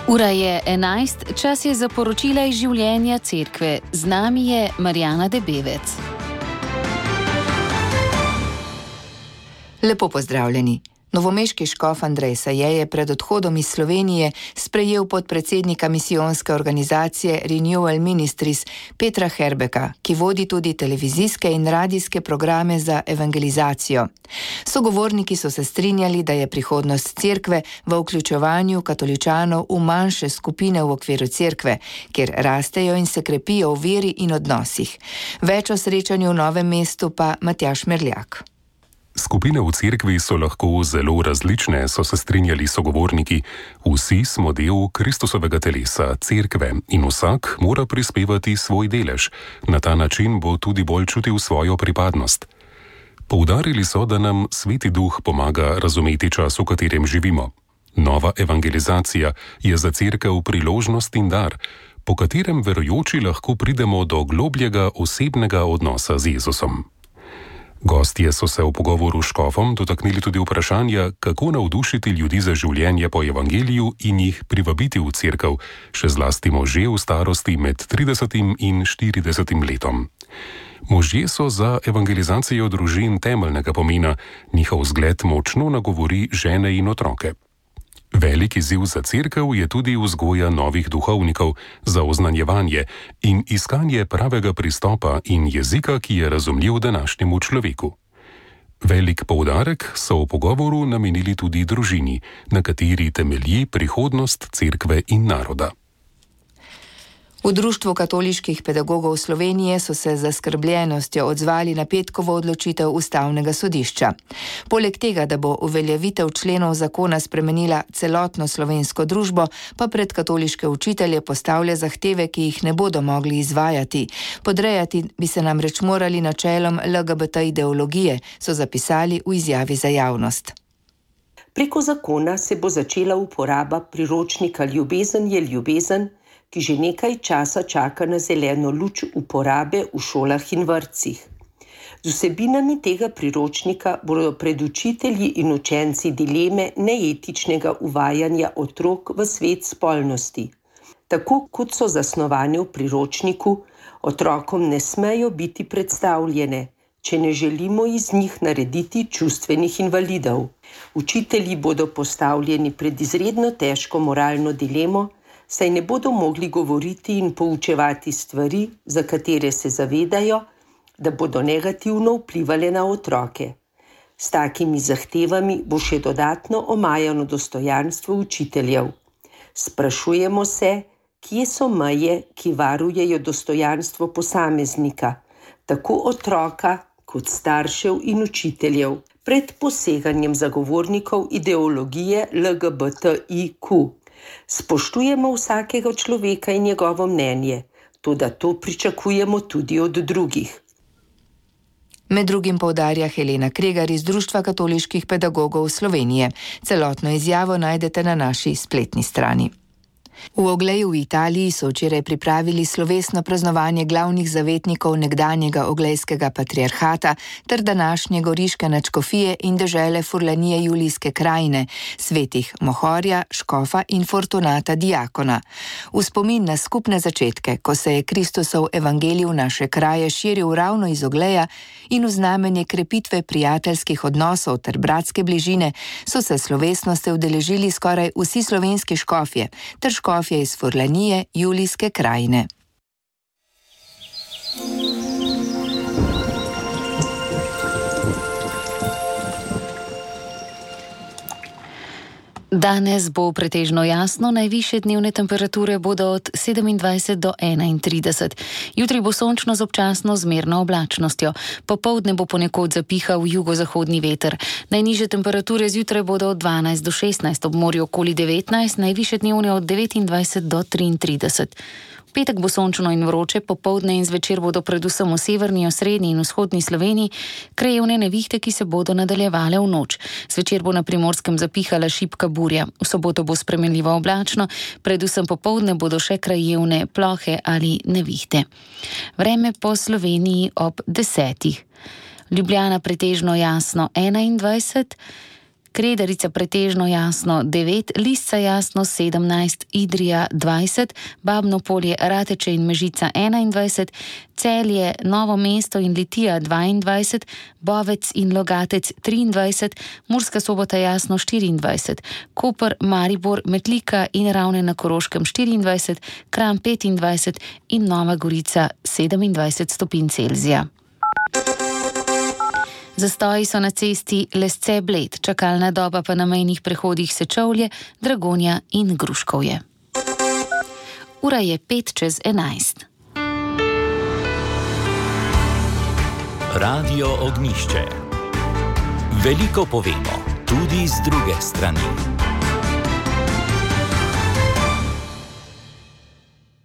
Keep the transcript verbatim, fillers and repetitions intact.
Ura je enajst, čas je za poročila iz življenja cerkve. Z nami je Marjana Debevec. Lepo pozdravljeni. Novomeški škof Andrej Saje je pred odhodom iz Slovenije sprejel podpredsednika misijonske organizacije Renewal Ministries Petra Herbeka, ki vodi tudi televizijske in radijske programe za evangelizacijo. Sogovorniki so se strinjali, da je prihodnost cerkve v vključevanju katoličanov v manjše skupine v okviru cerkve, kjer rastejo in se krepijo v veri in odnosih. Več o srečanju v Novem mestu pa Matjaž Merljak. Skupine v cerkvi so lahko zelo različne, so se strinjali sogovorniki. Vsi smo del Kristusovega telesa, cerkve, in vsak mora prispevati svoj delež. Na ta način bo tudi bolj čutil svojo pripadnost. Poudarili so, da nam Sveti Duh pomaga razumeti čas, v katerem živimo. Nova evangelizacija je za cerkev priložnost in dar, po katerem verujoči lahko pridemo do globljega osebnega odnosa z Jezusom. Gostje so se v pogovoru s škofom dotaknili tudi vprašanja, kako navdušiti ljudi za življenje po evangeliju in jih privabiti v cerkev, še zlasti može v starosti med tridesetim in štiridesetim letom. Možje so za evangelizacijo družin temeljnega pomena, njihov zgled močno nagovori žene in otroke. Velik izziv za cerkev je tudi vzgoja novih duhovnikov za oznanjevanje in iskanje pravega pristopa in jezika, ki je razumljiv današnjemu človeku. Velik poudarek so v pogovoru namenili tudi družini, na kateri temelji prihodnost cerkve in naroda. V Društvu katoliških pedagogov Slovenije so se z zaskrbljenostjo odzvali na petkovo odločitev Ustavnega sodišča. Poleg tega, da bo uveljavitev členov zakona spremenila celotno slovensko družbo, pa pred katoliške učitelje postavlja zahteve, ki jih ne bodo mogli izvajati. Podrejati bi se namreč morali načelom L G B T ideologije, so zapisali v izjavi za javnost. Preko zakona se bo začela uporaba priročnika Ljubezen je ljubezen, ki že nekaj časa čaka na zeleno luč uporabe v šolah in vrtcih. Z vsebinami tega priročnika bodo pred učitelji in učenci dileme neetičnega uvajanja otrok v svet spolnosti. Tako kot so zasnovane v priročniku, otrokom ne smejo biti predstavljene, če ne želimo iz njih narediti čustvenih invalidov. Učitelji bodo postavljeni pred izredno težko moralno dilemo, saj ne bodo mogli govoriti in poučevati stvari, za katere se zavedajo, da bodo negativno vplivali na otroke. S takimi zahtevami bo še dodatno omajano dostojanstvo učiteljev. Sprašujemo se, kje so meje, ki varujejo dostojanstvo posameznika, tako otroka kot staršev in učiteljev, pred poseganjem zagovornikov ideologije L G B T I Q. Spoštujemo vsakega človeka in njegovo mnenje, toda to pričakujemo tudi od drugih. Med drugim poudarja Helena Kregar iz Društva katoliških pedagogov Slovenije. Celotno izjavo najdete na naši spletni strani. V Ogleju v Italiji so včeraj pripravili slovesno praznovanje glavnih zavetnikov nekdanjega oglejskega patriarhata ter današnje goriške nadškofije in dežele Furlanije Julijske krajine, svetih Mohorja, Škofa in Fortunata Diakona. V spomin na skupne začetke, ko se je Kristusov evangelij v naše kraje širil ravno iz Ogleja in v znamenje krepitve prijateljskih odnosov ter bratske bližine, so se slovesnosti udeležili skoraj vsi slovenski škofje ter škofje iz Furlanije Julijske krajine. Danes bo pretežno jasno, najvišje dnevne temperature bodo od sedemindvajset do enaintrideset. Jutri bo sončno z občasno zmerno oblačnostjo. Popoldne bo ponekod zapihal jugozahodni veter. Najnižje temperature zjutraj bodo od dvanajst do šestnajst, ob morju okoli devetnajst, najvišje dnevne od devetindvajset do triintrideset. V petek bo sončno in vroče, popoldne in zvečer bodo predvsem v severni, osrednji in vzhodni Sloveniji krajevne nevihte, ki se bodo nadaljevale v noč. Zvečer bo na Primorskem zapihala šibka burja. V soboto bo spremenljivo oblačno, predvsem popoldne bodo še krajevne plohe ali nevihte. Vreme po Sloveniji ob desetih. Ljubljana pretežno jasno enaindvajset, Kredarica pretežno jasno devet, Lisca jasno sedemnajst, Idrija dvajset, Babno Polje, Rateče in Mežica enaindvajset, Celje, Novo mesto in Litija dvaindvajset, Bovec in Logatec triindvajset, Murska Sobota jasno štiriindvajset, Koper, Maribor, Metlika in Ravne na Koroškem štiriindvajset, Kranj petindvajset in Nova Gorica sedemindvajset stopinj Celzija. Zastoji so na cesti Lesce-Bled, čakalna doba pa na mejnih prehodih Sečovlje, Dragonja in Gruškovje. Ura je pet čez enajst. Radio Ognjišče. Veliko povemo, tudi z druge strani.